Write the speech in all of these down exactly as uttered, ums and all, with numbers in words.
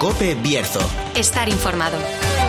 COPE Bierzo. Estar informado.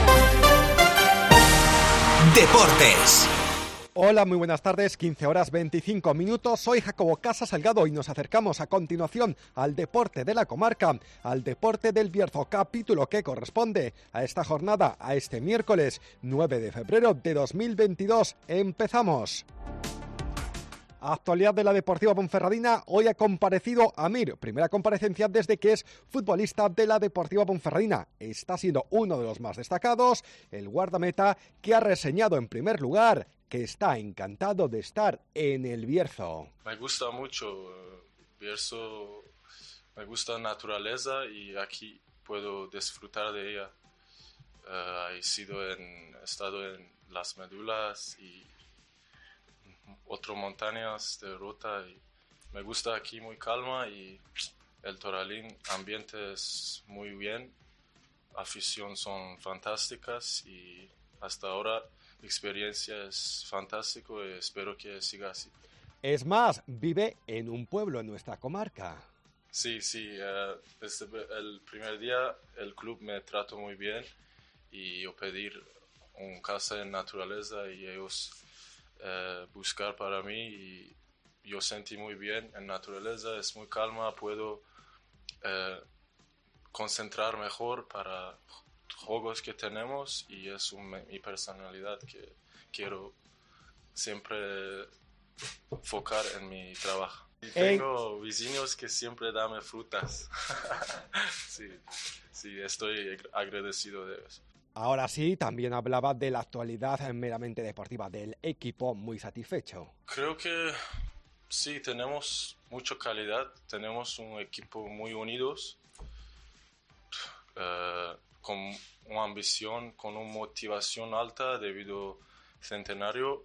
Deportes. Hola, muy buenas tardes, quince horas veinticinco minutos, soy Jacobo Casas Salgado y nos acercamos a continuación al deporte de la comarca, al deporte del Bierzo, capítulo que corresponde a esta jornada, a este miércoles nueve de febrero de dos mil veintidós. Empezamos. Actualidad de la Deportiva Ponferradina, hoy ha comparecido Amir, primera comparecencia desde que es futbolista de la Deportiva Ponferradina. Está siendo uno de los más destacados, el guardameta que ha reseñado en primer lugar que está encantado de estar en el Bierzo. Me gusta mucho Bierzo, me gusta la naturaleza y aquí puedo disfrutar de ella. Uh, he sido en, he estado en las Medulas y otras montañas de ruta y me gusta aquí muy calma y el Toralín ambiente es muy bien, afición son fantásticas y hasta ahora la experiencia es fantástico y espero que siga así. Es más, vive en un pueblo en nuestra comarca. Sí, sí, uh, desde el primer día el club me trató muy bien y yo pedí una casa en naturaleza y ellos Uh, buscar para mí y yo sentí muy bien en naturaleza, es muy calma, puedo uh, concentrar mejor para juegos que tenemos y es un, mi personalidad que quiero siempre enfocar en mi trabajo. Y tengo vecinos que siempre dan frutas. sí, sí, estoy agradecido de eso. Ahora sí, también hablaba de la actualidad meramente deportiva del equipo, muy satisfecho. Creo que sí, tenemos mucha calidad, tenemos un equipo muy unidos, uh, con una ambición, con una motivación alta debido al centenario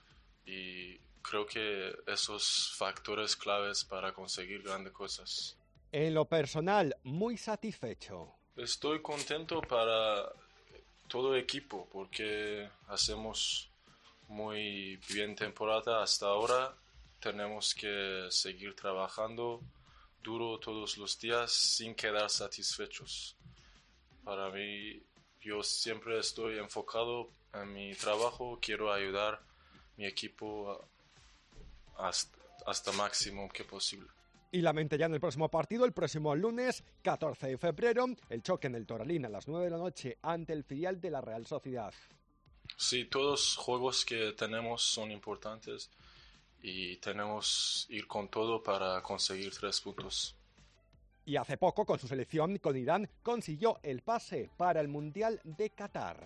y creo que esos factores claves para conseguir grandes cosas. En lo personal, muy satisfecho. Estoy contento para todo equipo porque hacemos muy bien temporada hasta ahora, tenemos que seguir trabajando duro todos los días sin quedar satisfechos. Para mí, yo siempre estoy enfocado en mi trabajo, quiero ayudar a mi equipo hasta, hasta máximo que posible. Y la mente ya en el próximo partido, el próximo lunes, catorce de febrero, el choque en el Toralín a las nueve de la noche ante el filial de la Real Sociedad. Sí, todos los juegos que tenemos son importantes y tenemos que ir con todo para conseguir tres puntos. Y hace poco, con su selección, con Irán, consiguió el pase para el Mundial de Qatar.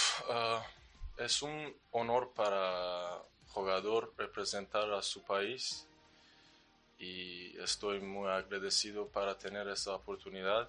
Uh, es un honor para jugador representar a su país. Y estoy muy agradecido para tener esa oportunidad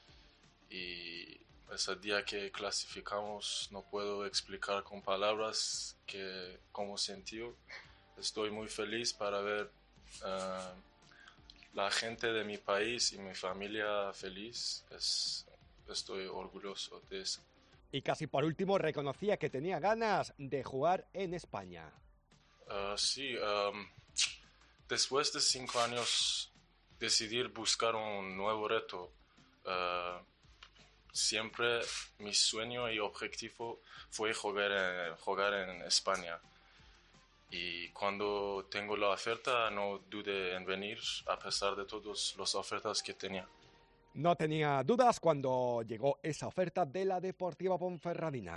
y ese día que clasificamos no puedo explicar con palabras que cómo sentí. Estoy muy feliz para ver uh, la gente de mi país y mi familia feliz. Es, estoy orgulloso de eso. Y casi por último reconocía que tenía ganas de jugar en España. Uh, sí, um, después de cinco años decidir buscar un nuevo reto. Uh, siempre mi sueño y objetivo fue jugar en, jugar en España. Y cuando tengo la oferta no dudé en venir a pesar de todas las ofertas que tenía. No tenía dudas cuando llegó esa oferta de la Deportiva Ponferradina.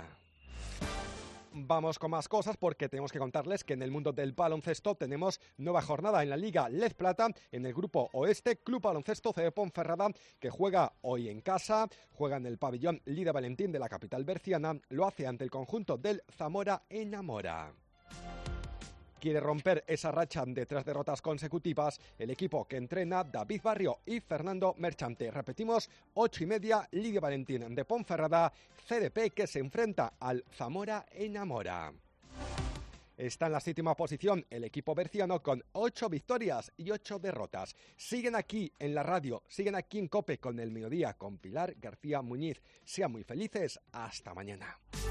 Vamos con más cosas porque tenemos que contarles que en el mundo del baloncesto tenemos nueva jornada en la Liga Lez Plata, en el grupo Oeste, Club Baloncesto C D Ponferrada, que juega hoy en casa, juega en el pabellón Lida Valentín de la capital berciana, lo hace ante el conjunto del Zamora Enamora. Quiere romper esa racha de tres derrotas consecutivas el equipo que entrena David Barrio y Fernando Merchante. Repetimos, ocho y media, Lidia Valentín de Ponferrada, C D P que se enfrenta al Zamora Enamora. Está en la séptima posición el equipo berciano con ocho victorias y ocho derrotas. Siguen aquí en la radio, siguen aquí en COPE con el mediodía con Pilar García Muñiz. Sean muy felices, hasta mañana.